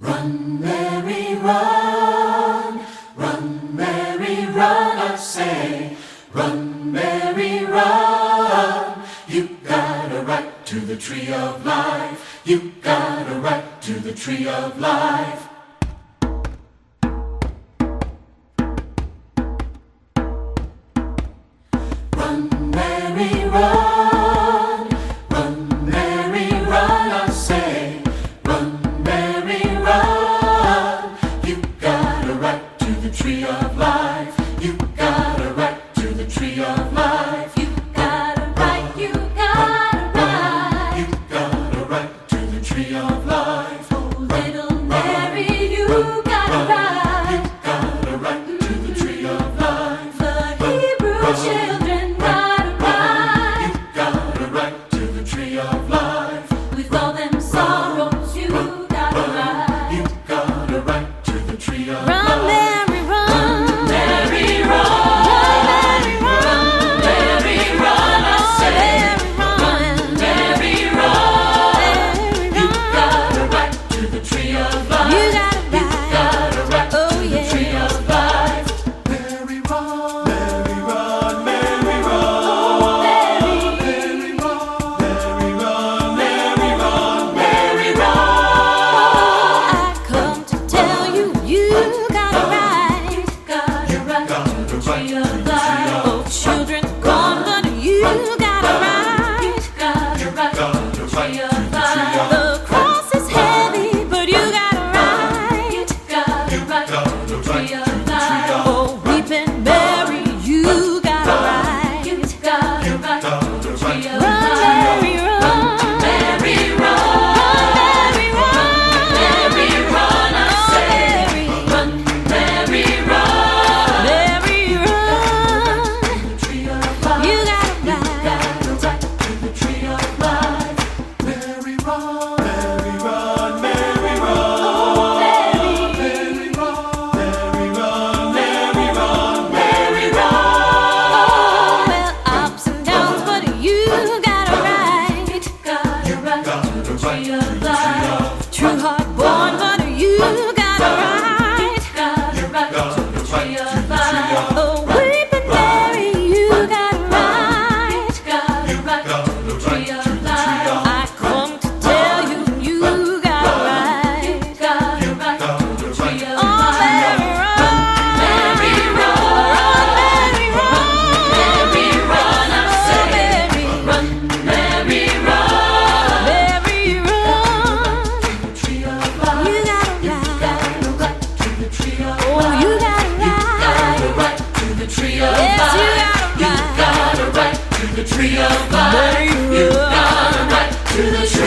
Run, Mary, run, Mary, run, I say. Run, Mary, run. You got a right to the tree of life. You got a right to the tree of life. Run, Mary, run, Mary, run, I say. Run, Mary, run. You got a right to the tree of life. You got a right to the tree of life. You got a right, you got a right. You got a right to the tree of life. Oh, little Mary, you got a right. You got a right to the tree of life. The Hebrew children got a right. You got a right to the tree of life. With all them sorrows, you got a right. You got a right to the tree of Run, life. Mary, run. Mary, run. Mary, run. Mary, run, I say. Mary, run. Mary, run. You got a right to the tree of life. You got a right. Got a right Oh, to the yeah. tree of life. Mary, run. Mary, run. Mary, run. Mary, run. Mary, run. Mary, run. Mary, run. I come to tell you, you got a right. Got a right to the tree of life. Oh, children gone, but you got a right. Got a right to the tree of life. The cross is heavy, but you got a right. Got a right to the tree of life. Oh, weeping Mary, you got a right. Got a right to the tree of life. Mary, run. Mary, run. Mary, run. Mary, run, I say. Run, Mary, run. Mary, run. Tree of life. You got a right. Got a right to the tree of life. Mary, run. Mary, run. Mary, run. Mary, run. Mary, run. Mary, run. Mary, run. Well, ups and downs, but you got a right. Got a right to the tree of life. True heart born, but you got a right. Got a right to the tree of life. Oh, weeping Mary, you got a right. Got a right to the tree of life. I come to tell you, you got a right. Got a right to the tree of life. Oh, Mary, run. Mary, run. Mary, run. Mary, run, I say. Mary, run. Mary, run. Mary, run. Tree of life. You got a right. Got a right to the tree of Oh, life. you got a Got a right. right to the tree of Yes, life. you got a right. Got a right to the tree of life. Mary, You run. got a right to the tree